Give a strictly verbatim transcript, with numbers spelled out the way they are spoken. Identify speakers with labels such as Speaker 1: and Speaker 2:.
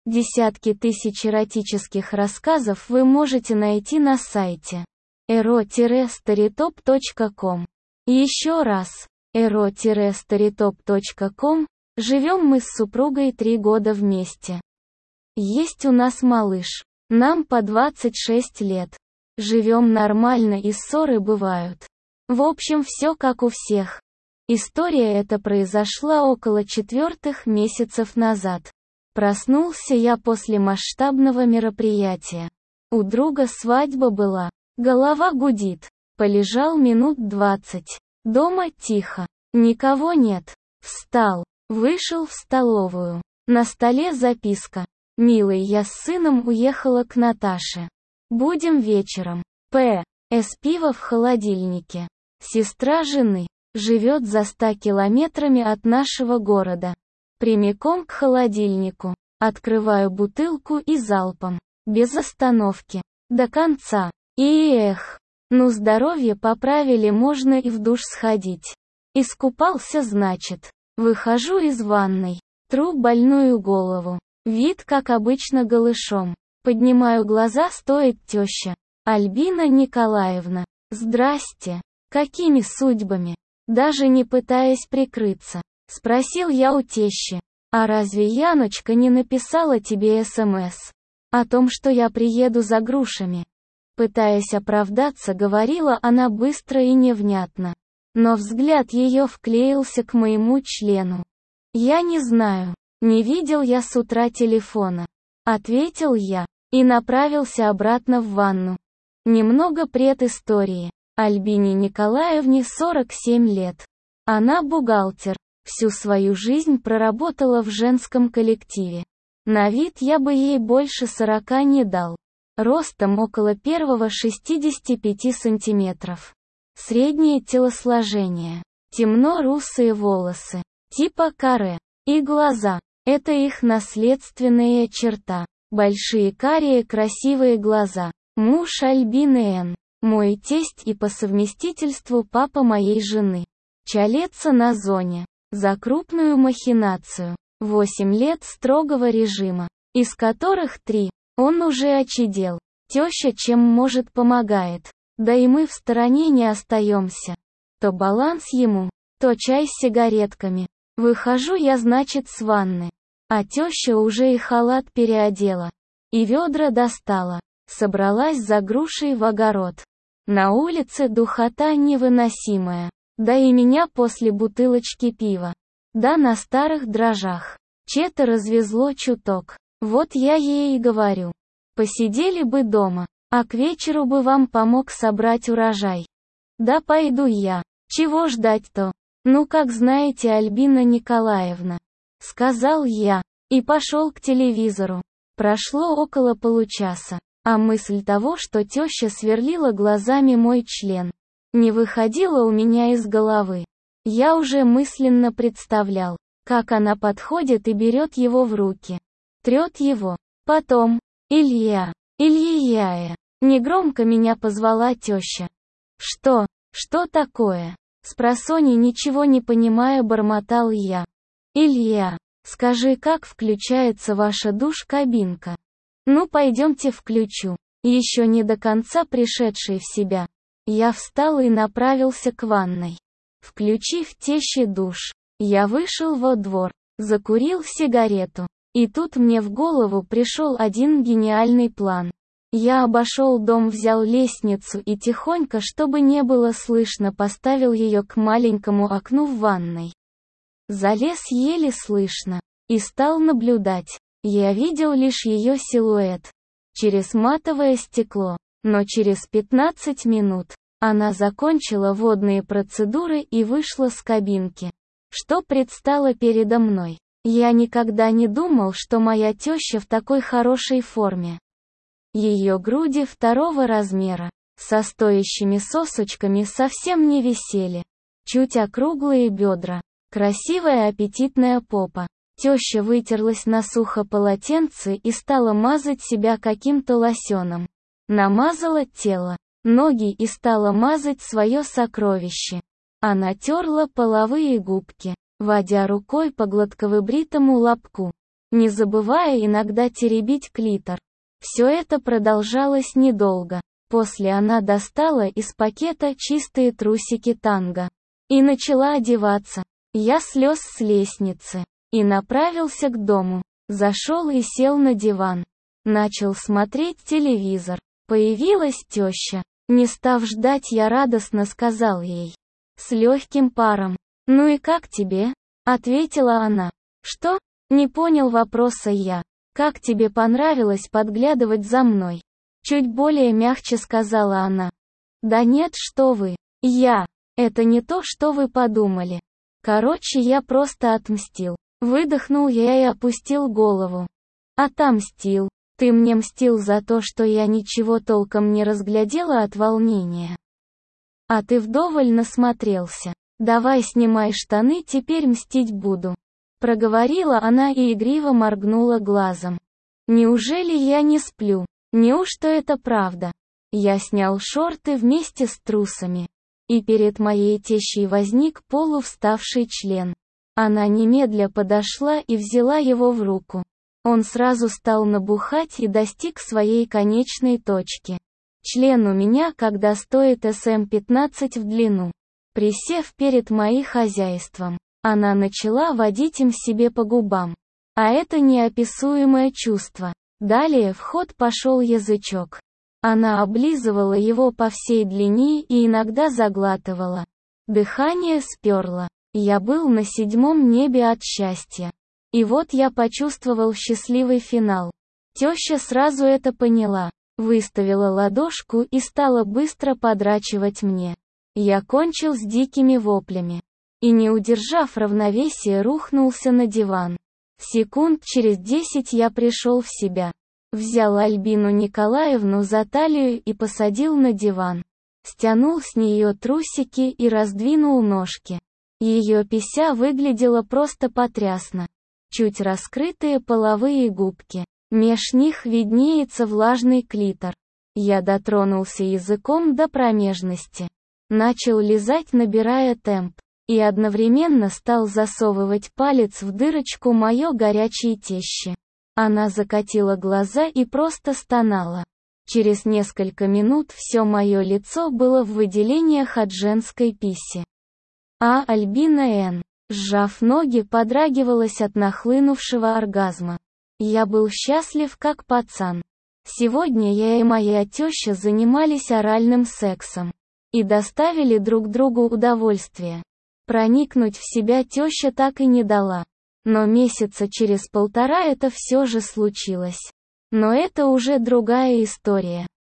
Speaker 1: Десятки тысяч эротических рассказов вы можете найти на сайте эро старитоп точка ком. Еще раз, эро старитоп точка ком. Живем мы с супругой три года вместе. Есть у нас малыш. Нам по двадцать шесть лет. Живем нормально и ссоры бывают. В общем, все как у всех. История эта произошла около четвертых месяцев назад. Проснулся я после масштабного мероприятия. У друга свадьба была. Голова гудит. Полежал минут двадцать. Дома тихо. Никого нет. Встал. Вышел в столовую. На столе записка. «Милый, я с сыном уехала к Наташе. Будем вечером. П. С. Пиво в холодильнике. Сестра жены. Живет за ста километрами от нашего города. Прямиком к холодильнику. Открываю бутылку и залпом. Без остановки. До конца. И эх. Ну здоровье поправили, можно и в душ сходить. Искупался, значит. Выхожу из ванной. Тру больную голову. Вид как обычно голышом. Поднимаю глаза, стоит теща. Альбина Николаевна. Здрасте. Какими судьбами? Даже не пытаясь прикрыться. Спросил я у тещи. А разве Яночка не написала тебе СМС? О том, что я приеду за грушами? Пытаясь оправдаться, говорила она быстро и невнятно. Но взгляд ее вклеился к моему члену. Я не знаю. Не видел я с утра телефона. Ответил я. И направился обратно в ванну. Немного предыстории. Альбине Николаевне сорок семь лет. Она бухгалтер. Всю свою жизнь проработала в женском коллективе. На вид я бы ей больше сорока не дал. Ростом около первого шестидесяти пяти сантиметров. Среднее телосложение. Темно-русые волосы. Типа каре. И глаза. Это их наследственная черта. Большие карие красивые глаза. Муж Альбины Н. Мой тесть и по совместительству папа моей жены. Чалется на зоне. За крупную махинацию. Восемь лет строгого режима. Из которых три. Он уже очидел. Теща чем может помогает. Да и мы в стороне не остаемся. То баланс ему, то чай с сигаретками. Выхожу я, значит, с ванны. А теща уже и халат переодела. И ведра достала. Собралась за грушей в огород. На улице духота невыносимая. Да и меня после бутылочки пива. Да на старых дрожжах. Че-то развезло чуток. Вот я ей и говорю. Посидели бы дома. А к вечеру бы вам помог собрать урожай. Да пойду я. Чего ждать-то? Ну как знаете, Альбина Николаевна. Сказал я. И пошел к телевизору. Прошло около получаса. А мысль того, что теща сверлила глазами мой член, не выходила у меня из головы. Я уже мысленно представлял, как она подходит и берет его в руки. Трет его. Потом. Илья. Илья. Негромко меня позвала теща. Что? Что такое? Спросонья, ничего не понимая, бормотал я. Илья, скажи, как включается ваша душ-кабинка? Ну пойдемте включу. Еще не до конца пришедший в себя. Я встал и направился к ванной. Включив теще душ, я вышел во двор, закурил сигарету. И тут мне в голову пришел один гениальный план. Я обошел дом, взял лестницу и тихонько, чтобы не было слышно, поставил ее к маленькому окну в ванной. Залез еле слышно. И стал наблюдать. Я видел лишь ее силуэт. Через матовое стекло. Но через пятнадцать минут она закончила водные процедуры и вышла с кабинки. Что предстало передо мной? Я никогда не думал, что моя теща в такой хорошей форме. Ее груди второго размера, со стоящими сосочками, совсем не висели. Чуть округлые бедра. Красивая аппетитная попа. Теща вытерлась на сухо полотенце и стала мазать себя каким-то лосьоном. Намазала тело, ноги и стала мазать свое сокровище. Она терла половые губки, водя рукой по гладковыбритому лобку. не забывая иногда теребить клитор. Все это продолжалось недолго. После она достала из пакета чистые трусики танго и начала одеваться. Я слез с лестницы и направился к дому. Зашел и сел на диван. Начал смотреть телевизор. Появилась теща. Не став ждать, я радостно сказал ей с легким паром: «Ну и как тебе?» Ответила она. «Что?» Не понял вопроса я. «Как тебе понравилось подглядывать за мной?» Чуть более мягче сказала она. «Да нет, что вы. Я. Это не то, что вы подумали. Короче, я просто отмстил». Выдохнул я и опустил голову. «Отомстил. Ты мне мстил за то, что я ничего толком не разглядела от волнения. А ты вдоволь насмотрелся. Давай снимай штаны, теперь мстить буду». Проговорила она и игриво моргнула глазом. «Неужели я не сплю? Неужто это правда?» Я снял шорты вместе с трусами. И перед моей тещей возник полувставший член. Она немедля подошла и взяла его в руку. Он сразу стал набухать и достиг своей конечной точки. Член у меня когда стоит эс эм пятнадцать в длину. Присев перед моим хозяйством, она начала водить им себе по губам. А это неописуемое чувство. Далее в ход пошел язычок. Она облизывала его по всей длине и иногда заглатывала. Дыхание сперло. Я был на седьмом небе от счастья. И вот я почувствовал счастливый финал. Теща сразу это поняла, выставила ладошку и стала быстро подрачивать мне. Я кончил с дикими воплями. И не удержав равновесия, рухнулся на диван. Секунд через десять я пришел в себя. Взял Альбину Николаевну за талию и посадил на диван. Стянул с нее трусики и раздвинул ножки. Ее пися выглядела просто потрясно. Чуть раскрытые половые губки. Меж них виднеется влажный клитор. Я дотронулся языком до промежности. Начал лизать, набирая темп. И одновременно стал засовывать палец в дырочку моё горячей тещи. Она закатила глаза и просто стонала. Через несколько минут все мое лицо было в выделениях от женской писи. А Альбина Н., сжав ноги, подрагивалась от нахлынувшего оргазма. Я был счастлив как пацан. Сегодня я и моя теща занимались оральным сексом. И доставили друг другу удовольствие. Проникнуть в себя теща так и не дала. Но месяца через полтора это все же случилось. Но это уже другая история.